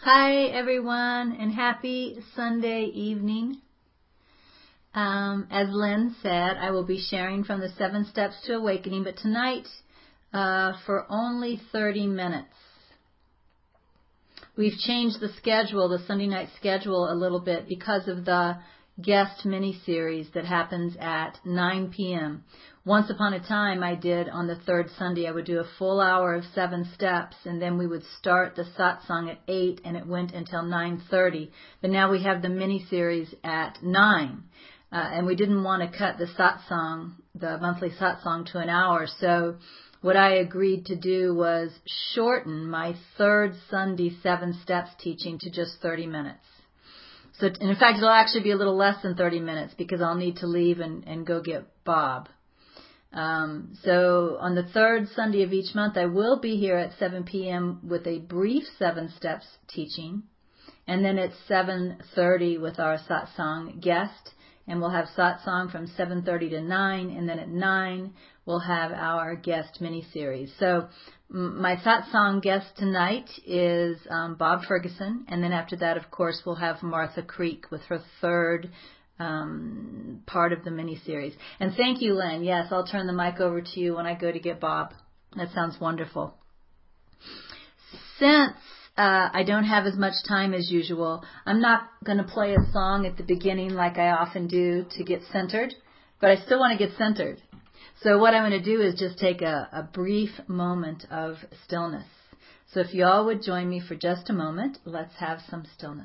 Hi everyone, and happy Sunday evening. As Lynn said, I will be sharing from the 7 Steps to Awakening, but tonight for only 30 minutes. We've changed the schedule, the Sunday night schedule, a little bit because of the guest mini-series that happens at 9 p.m. Once upon a time, I did on the third Sunday, I would do a full hour of 7 steps, and then we would start the satsang at 8, and it went until 9:30. But now we have the mini-series at 9, and we didn't want to cut the satsang, the monthly satsang, to an hour. So what I agreed to do was shorten my third Sunday 7 steps teaching to just 30 minutes. So, and in fact, it'll actually be a little less than 30 minutes because I'll need to leave and go get Bob. So on the third Sunday of each month, I will be here at 7 p.m. with a brief 7 steps teaching. And then it's 7:30 with our satsang guest. And we'll have satsang from 7:30 to 9. And then at 9, we'll have our guest mini-series. So my satsang guest tonight is Bob Ferguson. And then after that, of course, we'll have Martha Creek with her third part of the mini-series. And thank you, Len. Yes, I'll turn the mic over to you when I go to get Bob. That sounds wonderful. Since I don't have as much time as usual, I'm not going to play a song at the beginning like I often do to get centered, but I still want to get centered. So what I'm going to do is just take a brief moment of stillness. So if you all would join me for just a moment, let's have some stillness.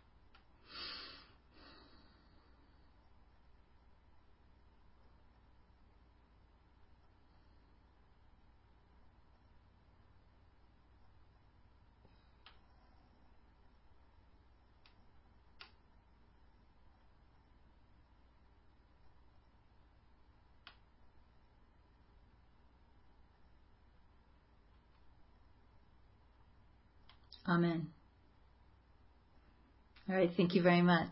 Amen. All right, thank you very much.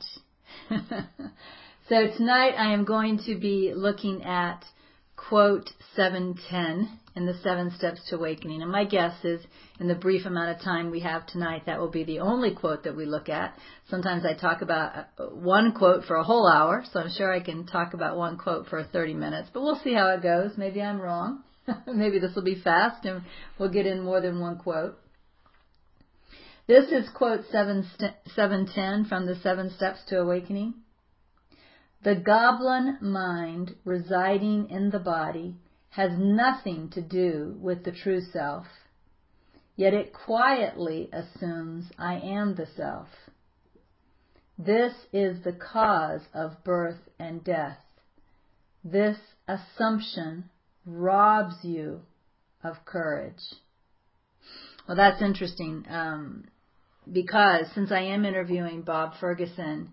So tonight I am going to be looking at quote 710 in the 7 Steps to Awakening. And my guess is in the brief amount of time we have tonight, that will be the only quote that we look at. Sometimes I talk about one quote for a whole hour, so I'm sure I can talk about one quote for 30 minutes. But we'll see how it goes. Maybe I'm wrong. Maybe this will be fast and we'll get in more than one quote. This is quote 710 from the 7 Steps to Awakening. The goblin mind residing in the body has nothing to do with the true self, yet it quietly assumes I am the self. This is the cause of birth and death. This assumption robs you of courage. Well, that's interesting. Because since I am interviewing Bob Ferguson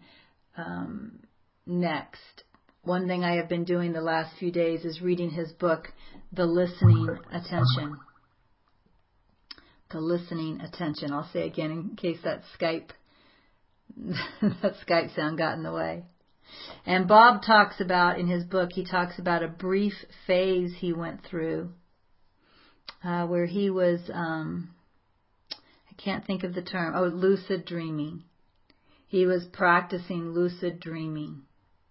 next, one thing I have been doing the last few days is reading his book, The Listening Attention. The Listening Attention. I'll say again in case that Skype sound got in the way. And Bob talks about, in his book, he talks about a brief phase he went through where he was... can't think of the term. Lucid dreaming. He was practicing lucid dreaming.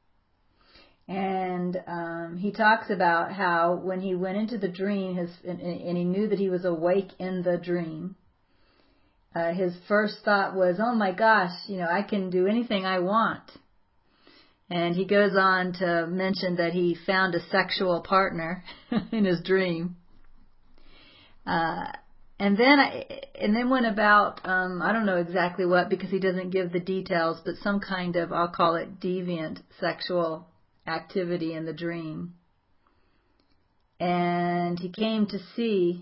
And he talks about how when he went into the dream, and he knew that he was awake in the dream, his first thought was, oh my gosh, I can do anything I want. And he goes on to mention that he found a sexual partner in his dream. And then went about, I don't know exactly what, because he doesn't give the details, but some kind of, I'll call it deviant sexual activity in the dream. And he came to see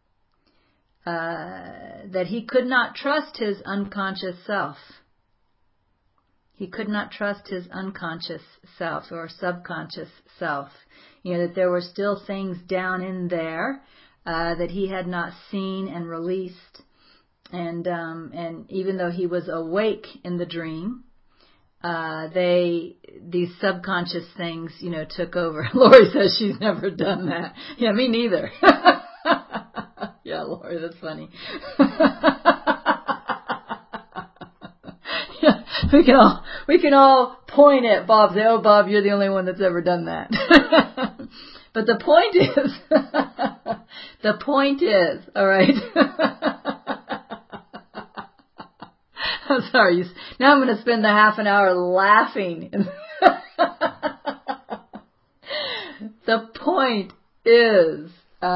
that he could not trust his unconscious self. He could not trust his unconscious self or subconscious self. That there were still things down in there that he had not seen and released, and even though he was awake in the dream, these subconscious things, took over. Lori says she's never done that. Yeah, me neither. Yeah, Lori, that's funny. we can all point at Bob and say, oh, Bob, you're the only one that's ever done that. But the point is, all right. I'm sorry. Now I'm going to spend the half an hour laughing. The point is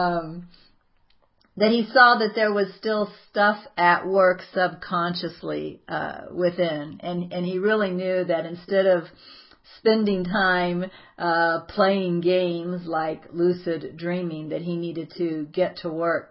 that he saw that there was still stuff at work subconsciously within, and he really knew that instead of spending time playing games like lucid dreaming, that he needed to get to work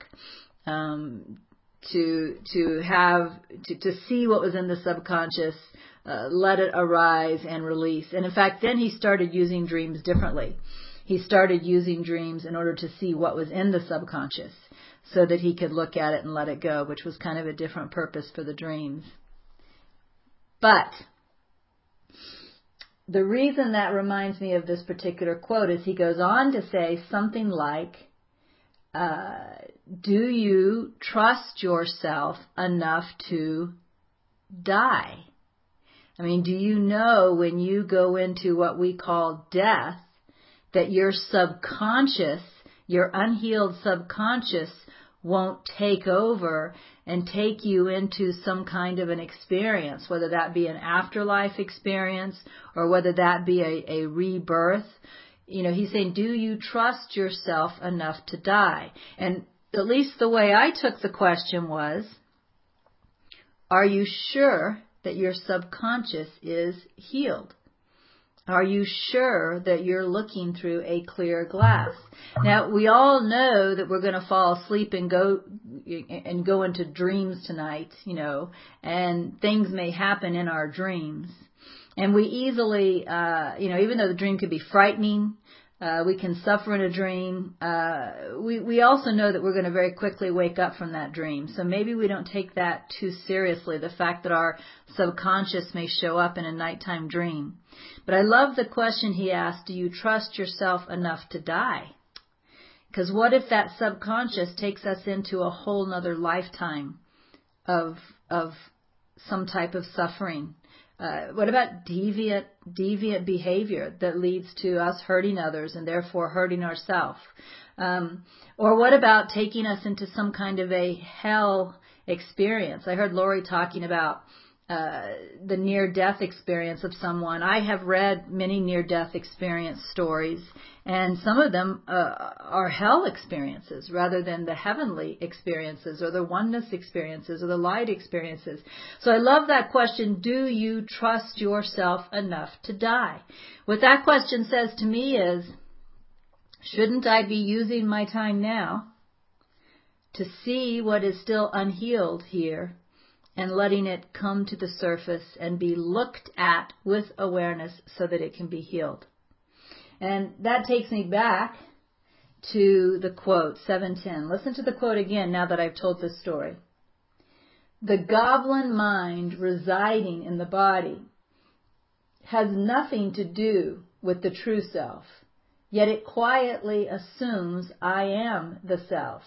to see what was in the subconscious, let it arise and release. And in fact, then he started using dreams differently. He started using dreams in order to see what was in the subconscious so that he could look at it and let it go, which was kind of a different purpose for the dreams. But the reason that reminds me of this particular quote is he goes on to say something like, do you trust yourself enough to die? I mean, do you know when you go into what we call death, that your subconscious, your unhealed subconscious, won't take over and take you into some kind of an experience, whether that be an afterlife experience or whether that be a rebirth? You know, he's saying, do you trust yourself enough to die? And at least the way I took the question was, are you sure that your subconscious is healed? Are you sure that you're looking through a clear glass? Now, we all know that we're going to fall asleep and go into dreams tonight, you know, and things may happen in our dreams. And we easily, even though the dream could be frightening, we can suffer in a dream. We also know that we're going to very quickly wake up from that dream. So maybe we don't take that too seriously, the fact that our subconscious may show up in a nighttime dream. But I love the question he asked, do you trust yourself enough to die? Because what if that subconscious takes us into a whole nother lifetime of some type of suffering? What about deviant behavior that leads to us hurting others and therefore hurting ourselves? Or what about taking us into some kind of a hell experience? I heard Lori talking about the near-death experience of someone. I have read many near-death experience stories, and some of them are hell experiences rather than the heavenly experiences or the oneness experiences or the light experiences. So I love that question, do you trust yourself enough to die? What that question says to me is, shouldn't I be using my time now to see what is still unhealed here and letting it come to the surface and be looked at with awareness so that it can be healed? And that takes me back to the quote, 7:10. Listen to the quote again now that I've told this story. The goblin mind residing in the body has nothing to do with the true self, yet it quietly assumes I am the self.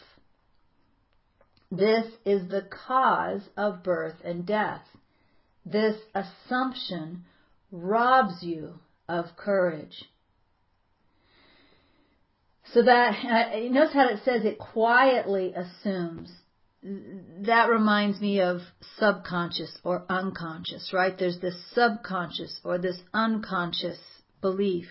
This is the cause of birth and death. This assumption robs you of courage. So that, notice how it says it quietly assumes. That reminds me of subconscious or unconscious, right? There's this subconscious or this unconscious belief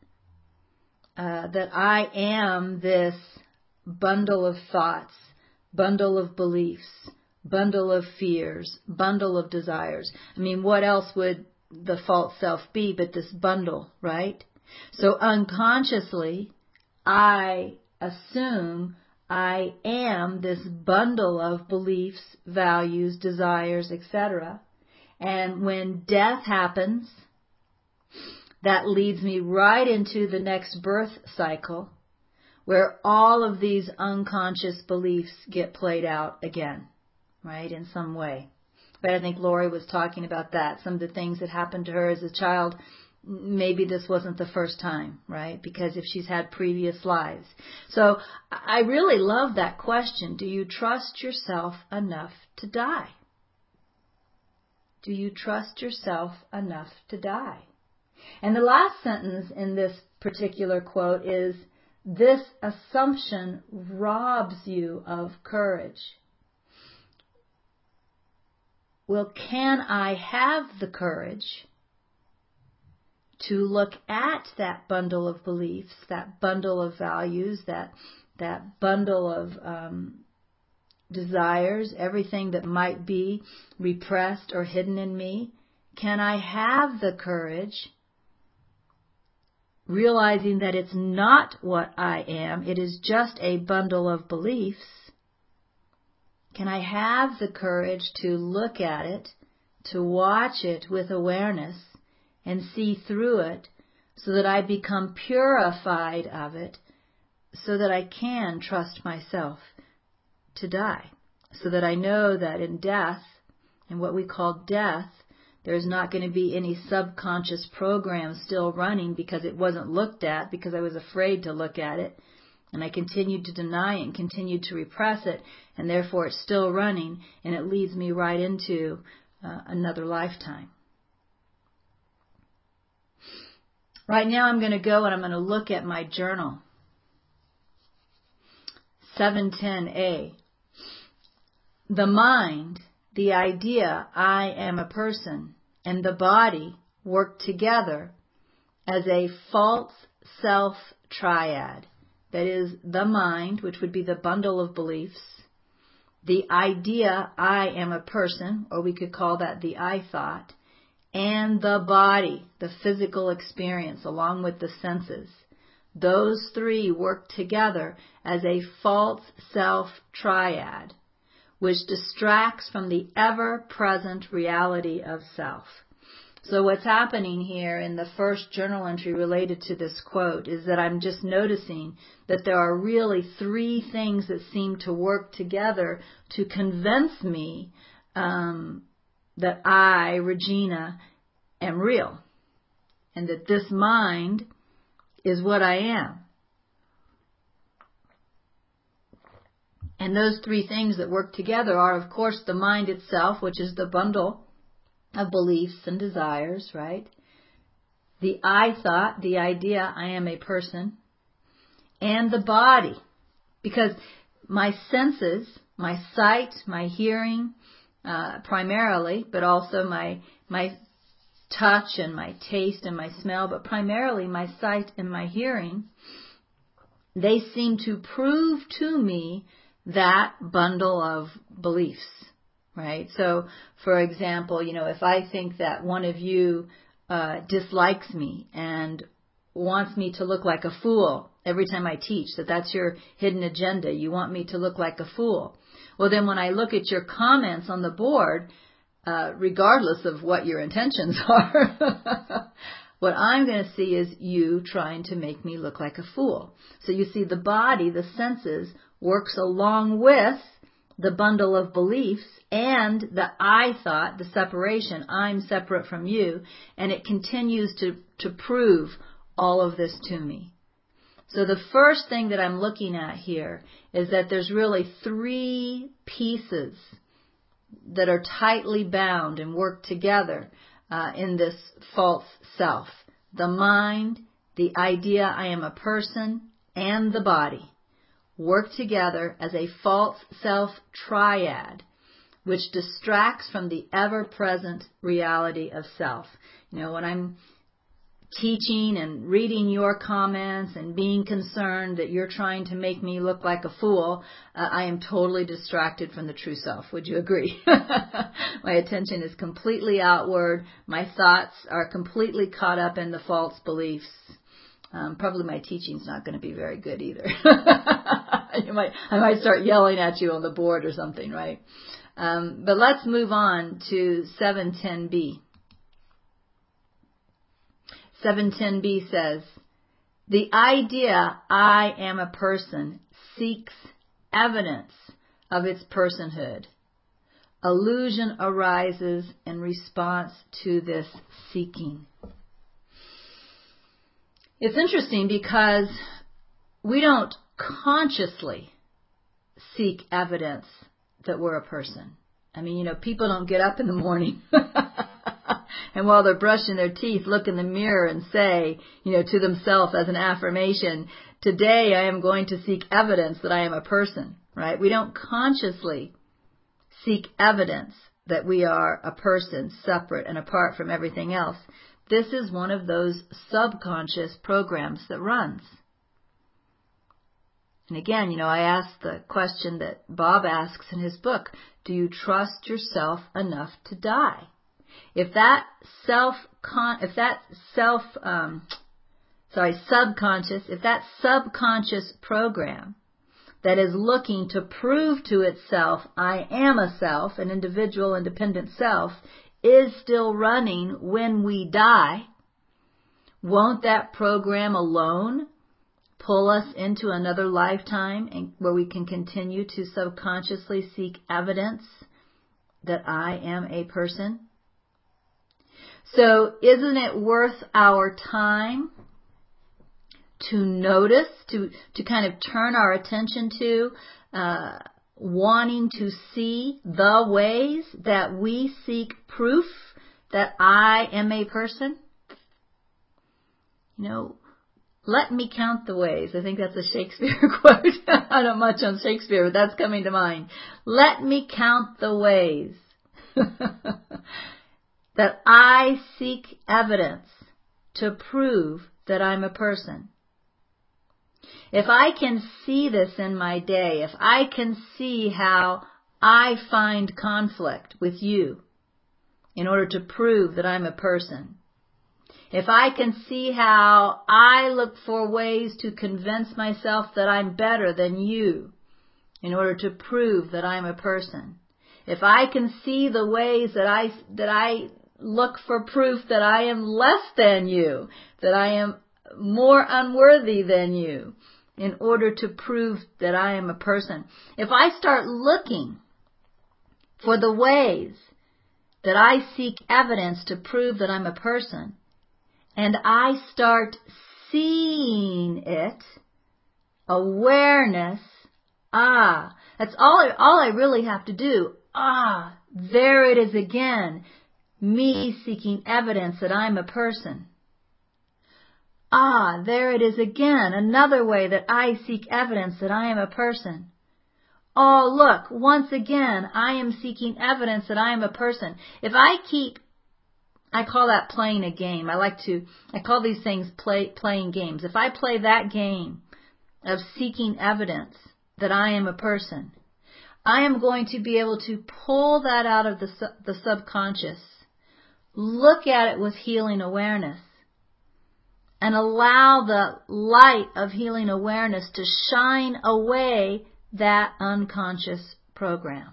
that I am this bundle of thoughts, bundle of beliefs, bundle of fears, bundle of desires. I mean, what else would the false self be but this bundle, right? So unconsciously, I assume I am this bundle of beliefs, values, desires, etc. And when death happens, that leads me right into the next birth cycle, where all of these unconscious beliefs get played out again, right, in some way. But I think Lori was talking about that. Some of the things that happened to her as a child, maybe this wasn't the first time, right? Because if she's had previous lives. So I really love that question. Do you trust yourself enough to die? do you trust yourself enough to die? And the last sentence in this particular quote is, this assumption robs you of courage. Well, can I have the courage to look at that bundle of beliefs, that bundle of values, that bundle of desires, everything that might be repressed or hidden in me? Can I have the courage, realizing that it's not what I am, it is just a bundle of beliefs? Can I have the courage to look at it, to watch it with awareness and see through it so that I become purified of it, so that I can trust myself to die, so that I know that in death, in what we call death, there's not going to be any subconscious program still running because it wasn't looked at, because I was afraid to look at it, and I continued to deny it and continued to repress it, and therefore it's still running, and it leads me right into another lifetime. Right now I'm going to go and I'm going to look at my journal. 710A. The mind, the idea, I am a person, and the body work together as a false self triad. That is, the mind, which would be the bundle of beliefs, the idea, I am a person, or we could call that the I thought, and the body, the physical experience, along with the senses. Those three work together as a false self triad, which distracts from the ever-present reality of self. So what's happening here in the first journal entry related to this quote is that I'm just noticing that there are really three things that seem to work together to convince me that I, Regina, am real, and that this mind is what I am. And those three things that work together are, of course, the mind itself, which is the bundle of beliefs and desires, right? The I thought, the idea, I am a person, and the body. Because my senses, my sight, my hearing, primarily, but also my touch and my taste and my smell, but primarily my sight and my hearing, they seem to prove to me that bundle of beliefs, right? So, for example, if I think that one of you dislikes me and wants me to look like a fool every time I teach, that's your hidden agenda. You want me to look like a fool. Well, then when I look at your comments on the board, regardless of what your intentions are, what I'm going to see is you trying to make me look like a fool. So you see, the body, the senses, works along with the bundle of beliefs and the I thought, the separation, I'm separate from you, and it continues to prove all of this to me. So the first thing that I'm looking at here is that there's really three pieces that are tightly bound and work together in this false self. The mind, the idea I am a person, and the body work together as a false self triad, which distracts from the ever-present reality of self. When I'm teaching and reading your comments and being concerned that you're trying to make me look like a fool, I am totally distracted from the true self. Would you agree? My attention is completely outward. My thoughts are completely caught up in the false beliefs. Probably my teaching's not going to be very good either. I might start yelling at you on the board or something, right? But let's move on to 710B. 710B says, the idea I am a person seeks evidence of its personhood. Illusion arises in response to this seeking. It's interesting because we don't consciously seek evidence that we're a person. I mean, people don't get up in the morning and while they're brushing their teeth, look in the mirror and say, to themselves as an affirmation, today I am going to seek evidence that I am a person, right? We don't consciously seek evidence that we are a person separate and apart from everything else. This is one of those subconscious programs that runs. And again, I asked the question that Bob asks in his book, do you trust yourself enough to die? If that subconscious program that is looking to prove to itself, I am a self, an individual, independent self, is still running when we die, won't that program alone pull us into another lifetime where we can continue to subconsciously seek evidence that I am a person? So isn't it worth our time to notice, to kind of turn our attention to, wanting to see the ways that we seek proof that I am a person? Let me count the ways. I think that's a Shakespeare quote. I don't much on Shakespeare, but that's coming to mind. Let me count the ways that I seek evidence to prove that I'm a person. If I can see this in my day, if I can see how I find conflict with you in order to prove that I'm a person, if I can see how I look for ways to convince myself that I'm better than you in order to prove that I'm a person, if I can see the ways that I look for proof that I am less than you, that I am more unworthy than you, in order to prove that I am a person. If I start looking for the ways that I seek evidence to prove that I'm a person, and I start seeing it, awareness, that's all I really have to do. There it is again, me seeking evidence that I'm a person. There it is again, another way that I seek evidence that I am a person. Look, once again, I am seeking evidence that I am a person. If I call that playing a game. I call these things playing games. If I play that game of seeking evidence that I am a person, I am going to be able to pull that out of the subconscious, look at it with healing awareness, and allow the light of healing awareness to shine away that unconscious program.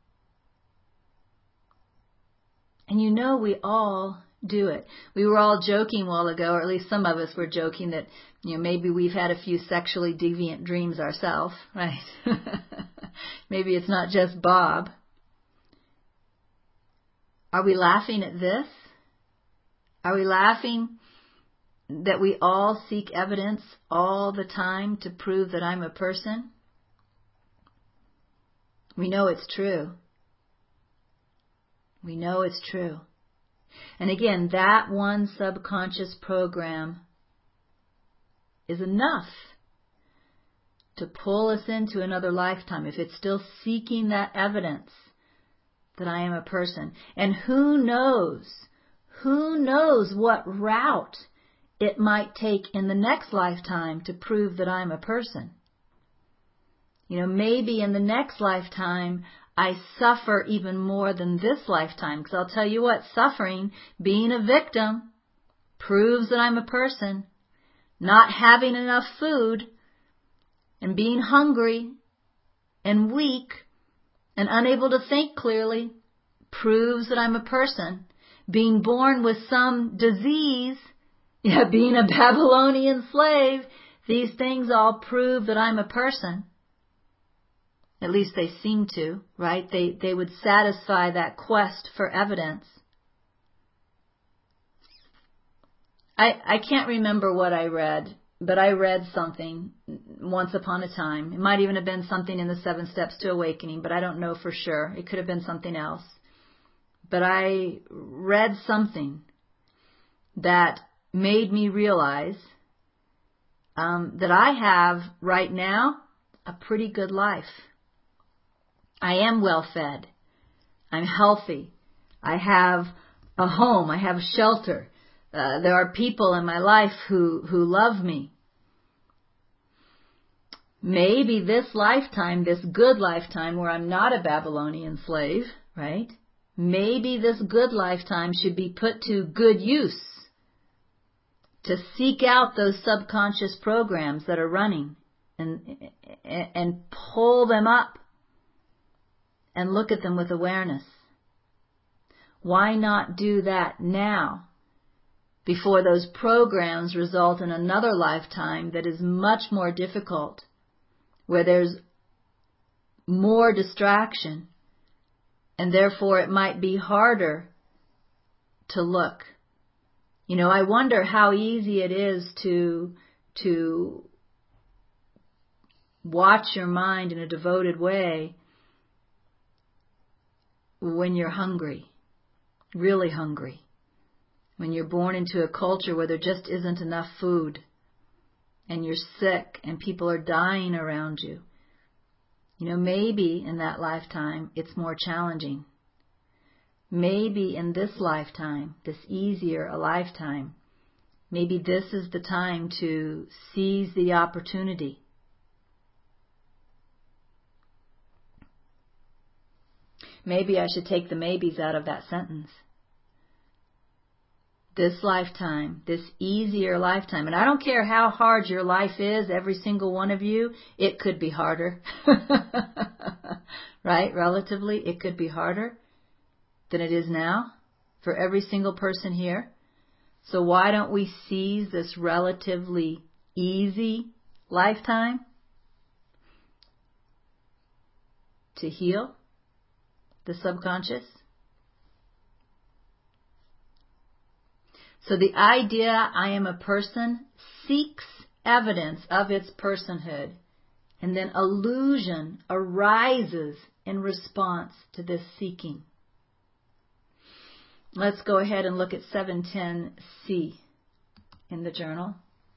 And we all do it. We were all joking a while ago, or at least some of us were joking that, maybe we've had a few sexually deviant dreams ourselves, right? Maybe it's not just Bob. Are we laughing at this? Are we laughing that we all seek evidence all the time to prove that I'm a person? We know it's true. We know it's true. And again, that one subconscious program is enough to pull us into another lifetime if it's still seeking that evidence that I am a person. And who knows what route it might take in the next lifetime to prove that I'm a person. Maybe in the next lifetime I suffer even more than this lifetime. Because I'll tell you what, suffering, being a victim, proves that I'm a person. Not having enough food and being hungry and weak and unable to think clearly proves that I'm a person. Being born with some disease, being a Babylonian slave, these things all prove that I'm a person. At least they seem to, right? They would satisfy that quest for evidence. I can't remember what I read but I read something once upon a time. It might even have been something in the 7 Steps to Awakening, but I don't know for sure. It could have been something else. But I read something that made me realize that I have right now a pretty good life. I am well fed. I'm healthy. I have a home. I have shelter. There are people in my life who love me. Maybe this lifetime, this good lifetime where I'm not a Babylonian slave, right? Maybe this good lifetime should be put to good use, to seek out those subconscious programs that are running and pull them up and look at them with awareness. Why not do that now, before those programs result in another lifetime that is much more difficult, where there's more distraction, and therefore it might be harder to look. You know, I wonder how easy it is to watch your mind in a devoted way when you're hungry, really hungry. When you're born into a culture where there just isn't enough food and you're sick and people are dying around you. You know, maybe in that lifetime it's more challenging. Maybe in this lifetime, this easier a lifetime, maybe this is the time to seize the opportunity. Maybe I should take the maybes out of that sentence. This lifetime, this easier lifetime. And I don't care how hard your life is, every single one of you, it could be harder. Right? Relatively, it could be harder than it is now for every single person here. So why don't we seize this relatively easy lifetime to heal the subconscious? So the idea, I am a person, seeks evidence of its personhood, and then illusion arises in response to this seeking. Let's go ahead and look at 710C in the journal.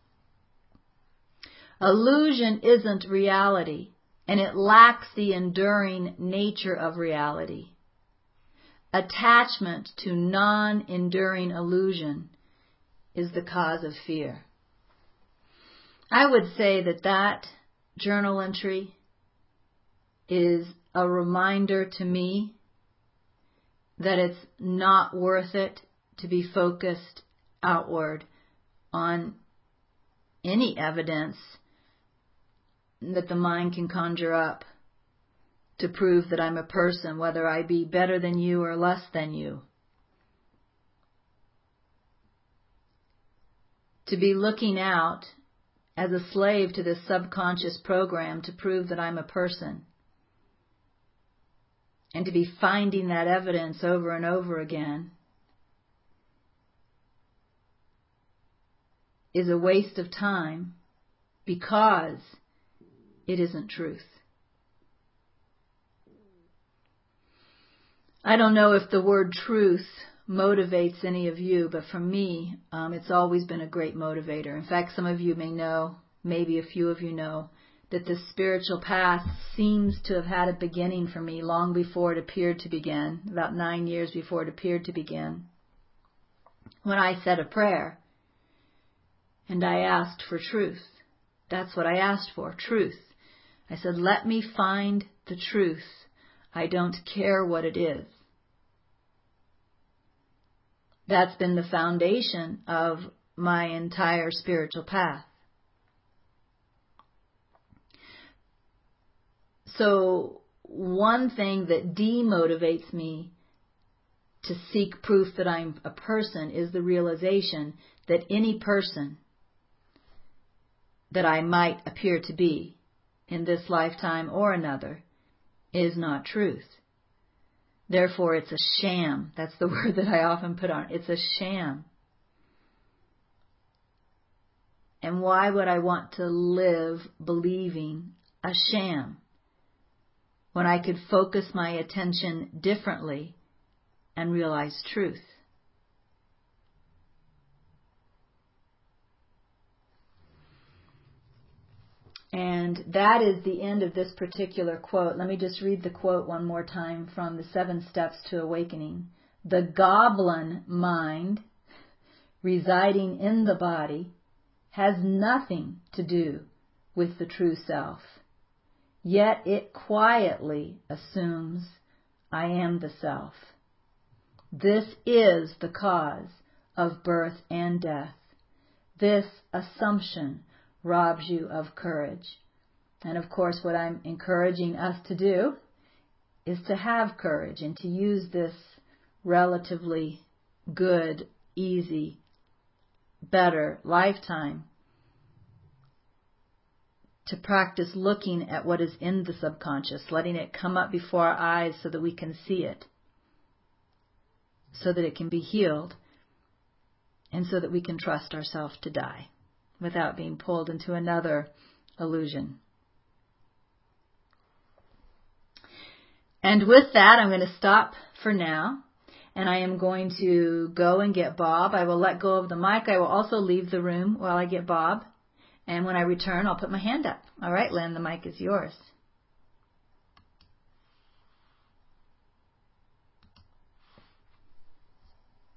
Illusion isn't reality, and it lacks the enduring nature of reality. Attachment to non-enduring illusion is the cause of fear. I would say that journal entry is a reminder to me that it's not worth it to be focused outward on any evidence that the mind can conjure up to prove that I'm a person, whether I be better than you or less than you. To be looking out as a slave to this subconscious program to prove that I'm a person, and to be finding that evidence over and over again, is a waste of time because it isn't truth. I don't know if the word truth motivates any of you, but for me, it's always been a great motivator. In fact, some of you may know, maybe a few of you know, that the spiritual path seems to have had a beginning for me long before it appeared to begin, about 9 years before it appeared to begin, when I said a prayer and I asked for truth. That's what I asked for, truth. I said, let me find the truth. I don't care what it is. That's been the foundation of my entire spiritual path. So one thing that demotivates me to seek proof that I'm a person is the realization that any person that I might appear to be in this lifetime or another is not truth. Therefore, it's a sham. That's the word that I often put on. It's a sham. And why would I want to live believing a sham when I could focus my attention differently and realize truth? And that is the end of this particular quote. Let me just read the quote one more time from the 7 Steps to Awakening. The goblin mind residing in the body has nothing to do with the true self. Yet it quietly assumes, I am the self. This is the cause of birth and death. This assumption robs you of courage. And of course, what I'm encouraging us to do is to have courage and to use this relatively good, easy, better lifetime to practice looking at what is in the subconscious, letting it come up before our eyes so that we can see it, so that it can be healed, and so that we can trust ourselves to die without being pulled into another illusion. And with that, I'm going to stop for now, and I am going to go and get Bob. I will let go of the mic. I will also leave the room while I get Bob, and when I return, I'll put my hand up. All right, Lynn, the mic is yours.